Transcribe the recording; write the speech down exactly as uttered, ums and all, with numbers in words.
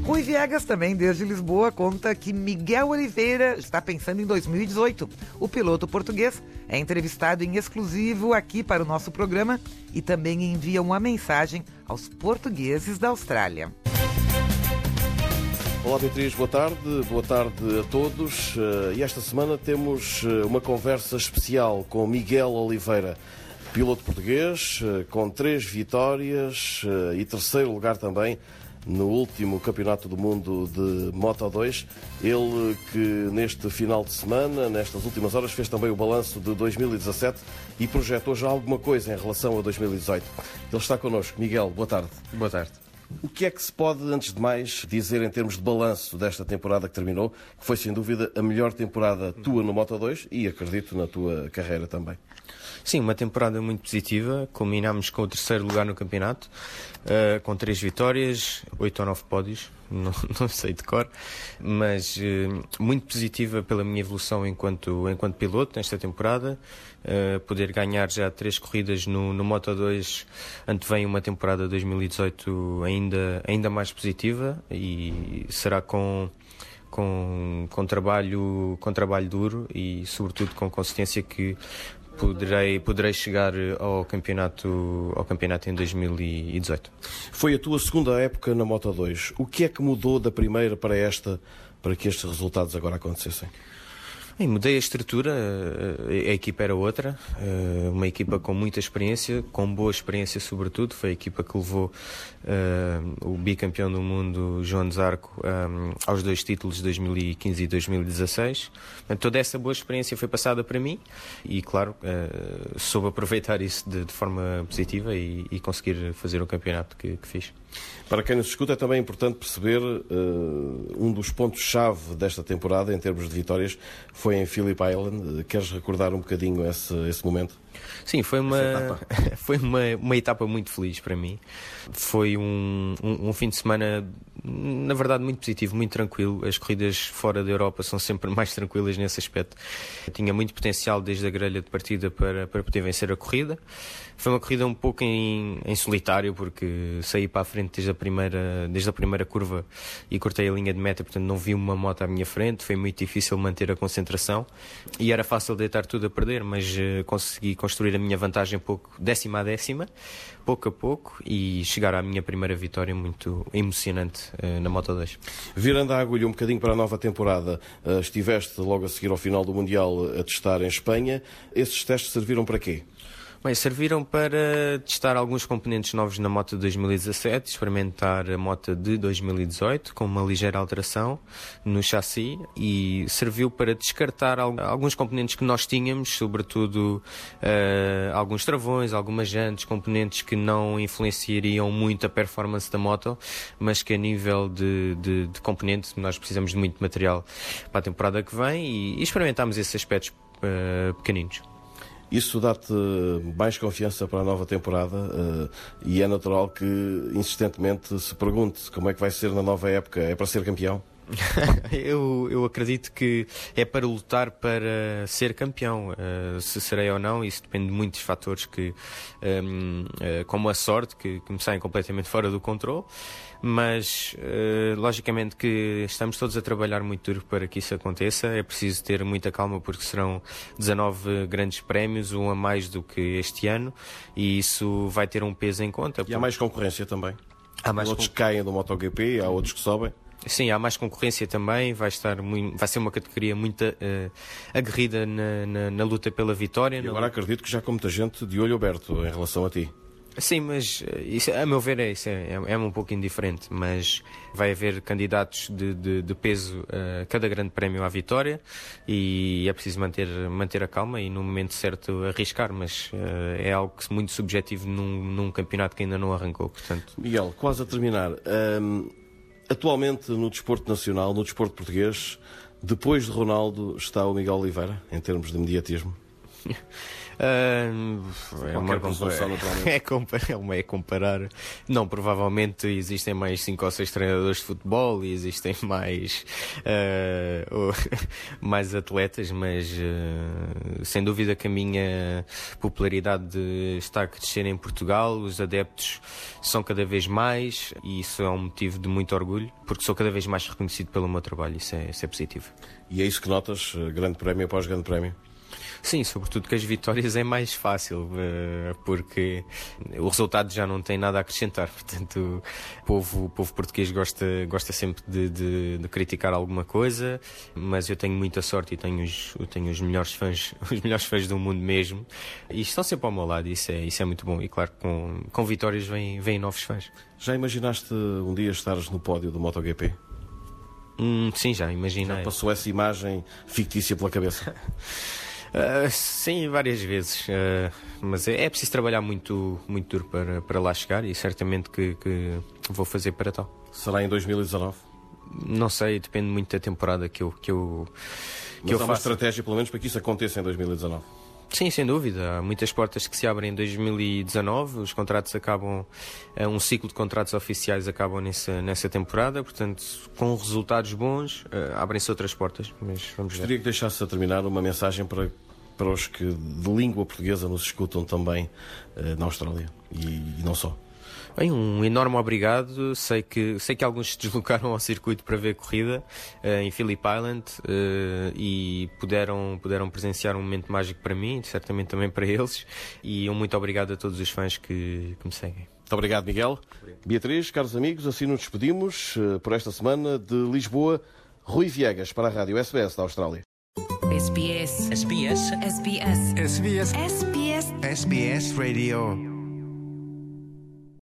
Rui Viegas, também desde Lisboa, conta que Miguel Oliveira está pensando em dois mil e dezoito. O piloto português é entrevistado em exclusivo aqui para o nosso programa e também envia uma mensagem aos portugueses da Austrália. Olá Beatriz, boa tarde, boa tarde a todos. E esta semana temos uma conversa especial com Miguel Oliveira, piloto português, com três vitórias e terceiro lugar também no último Campeonato do Mundo de Moto dois. Ele que neste final de semana, nestas últimas horas, fez também o balanço de dois mil e dezassete e projetou já alguma coisa em relação a dois mil e dezoito. Ele está connosco. Miguel, boa tarde. Boa tarde. O que é que se pode, antes de mais, dizer em termos de balanço desta temporada que terminou, que foi sem dúvida a melhor temporada tua no Moto dois e acredito na tua carreira também? Sim, uma temporada muito positiva. Culminámos com o terceiro lugar no campeonato, uh, com três vitórias, oito ou nove pódios, não, não sei de cor, mas uh, muito positiva pela minha evolução enquanto, enquanto piloto nesta temporada. Uh, poder ganhar já três corridas no, no Moto dois antevém uma temporada dois mil e dezoito ainda, ainda mais positiva e será com, com, com, trabalho, com trabalho duro e sobretudo com consistência que Poderei, poderei chegar ao campeonato, ao campeonato em dois mil e dezoito. Foi a tua segunda época na Moto dois. O que é que mudou da primeira para esta, para que estes resultados agora acontecessem? Bem, mudei a estrutura, a equipa era outra, uma equipa com muita experiência, com boa experiência sobretudo. Foi a equipa que levou uh, o bicampeão do mundo, João Zarco, um, aos dois títulos de dois mil e quinze e dois mil e dezasseis. Toda essa boa experiência foi passada para mim e, claro, uh, soube aproveitar isso de, de forma positiva e, e conseguir fazer o campeonato que, que fiz. Para quem nos escuta é também importante perceber uh, um dos pontos-chave desta temporada em termos de vitórias foi em Phillip Island. Queres recordar um bocadinho esse, esse momento? Sim, foi uma foi uma, uma etapa muito feliz para mim. Foi um, um, um fim de semana, na verdade, muito positivo, muito tranquilo. As corridas fora da Europa são sempre mais tranquilas nesse aspecto. Tinha muito potencial desde a grelha de partida para, para poder vencer a corrida. Foi uma corrida um pouco em, em solitário, porque saí para a frente desde a, primeira, desde a primeira curva e cortei a linha de meta, portanto não vi uma moto à minha frente. Foi muito difícil manter a concentração e era fácil deitar tudo a perder, mas uh, consegui construir a minha vantagem pouco, décima a décima, pouco a pouco, e chegar à minha primeira vitória muito emocionante uh, na Moto dois. Virando a agulha um bocadinho para a nova temporada, uh, estiveste logo a seguir ao final do Mundial a testar em Espanha. Esses testes serviram para quê? Bem, serviram para testar alguns componentes novos na moto de dois mil e dezassete, experimentar a moto de dois mil e dezoito com uma ligeira alteração no chassi e serviu para descartar alguns componentes que nós tínhamos, sobretudo uh, alguns travões, algumas jantes, componentes que não influenciariam muito a performance da moto, mas que a nível de, de, de componente nós precisamos de muito material para a temporada que vem e, e experimentámos esses aspectos uh, pequeninos. Isso dá-te mais confiança para a nova temporada uh, e é natural que insistentemente se pergunte como é que vai ser na nova época. É para ser campeão? eu, eu acredito que é para lutar para ser campeão. Uh, se serei ou não, isso depende de muitos fatores que, um, uh, como a sorte, que, que me saem completamente fora do controle. Mas, uh, logicamente que estamos todos a trabalhar muito duro para que isso aconteça. É preciso ter muita calma porque serão dezanove grandes prémios, um a mais do que este ano, e isso vai ter um peso em conta. E há mais concorrência também. Há mais outros con... que caem do MotoGP, há outros que sobem. Sim, há mais concorrência também, vai, estar muito, vai ser uma categoria muito uh, aguerrida na, na, na luta pela vitória. E agora acredito que já com muita gente de olho aberto em relação a ti. Sim, mas isso, a meu ver é, isso é, é, é um pouco indiferente, mas vai haver candidatos de, de, de peso a cada grande prémio à vitória e é preciso manter, manter a calma e no momento certo arriscar, mas uh, é algo muito subjetivo num, num campeonato que ainda não arrancou, portanto... Miguel, quase a terminar, um, atualmente no desporto nacional, no desporto português, depois de Ronaldo está o Miguel Oliveira, em termos de mediatismo? Uh, é, uma comparação, é, comparar, é, uma, é comparar. Não, provavelmente existem mais cinco ou seis treinadores de futebol e existem mais, uh, mais atletas, mas uh, sem dúvida que a minha popularidade está a crescer em Portugal, os adeptos são cada vez mais e isso é um motivo de muito orgulho, porque sou cada vez mais reconhecido pelo meu trabalho, isso é, isso é positivo. E é isso que notas, grande prémio após grande prémio? Sim, sobretudo que as vitórias é mais fácil, porque o resultado já não tem nada a acrescentar. Portanto, o povo, o povo português gosta, gosta sempre de, de, de criticar alguma coisa, mas eu tenho muita sorte e tenho os, eu tenho os melhores fãs, os melhores fãs do mundo mesmo, e estão sempre ao meu lado, e isso é, isso é muito bom. E claro, com, com vitórias vêm, vêm novos fãs. Já imaginaste um dia estares no pódio do MotoGP? Hum, sim, já imaginei. Já passou essa imagem fictícia pela cabeça? Uh, sim, várias vezes, uh, mas é, é preciso trabalhar muito, muito duro para, para lá chegar e certamente que, que vou fazer para tal. Será em dois mil e dezanove? Não sei, depende muito da temporada que eu, que eu, que mas eu há faço. Uma estratégia pelo menos para que isso aconteça em dois mil e dezanove? Sim, sem dúvida. Há muitas portas que se abrem em dois mil e dezanove, os contratos acabam, um ciclo de contratos oficiais acabam nessa, nessa temporada, portanto, com resultados bons, abrem-se outras portas, mas vamos ver. Gostaria que deixasse a terminar uma mensagem para, para os que de língua portuguesa nos escutam também uh, na Austrália e, e não só. Bem, um enorme obrigado. Sei que, sei que alguns se deslocaram ao circuito para ver a corrida uh, em Phillip Island uh, e puderam, puderam presenciar um momento mágico para mim, certamente também para eles. E um muito obrigado a todos os fãs que, que me seguem. Muito obrigado, Miguel. Obrigado. Beatriz, caros amigos, assim nos despedimos uh, por esta semana de Lisboa. Rui Viegas para a Rádio S B S da Austrália. S B S. S B S. S B S. S B S. S B S. S B S Radio.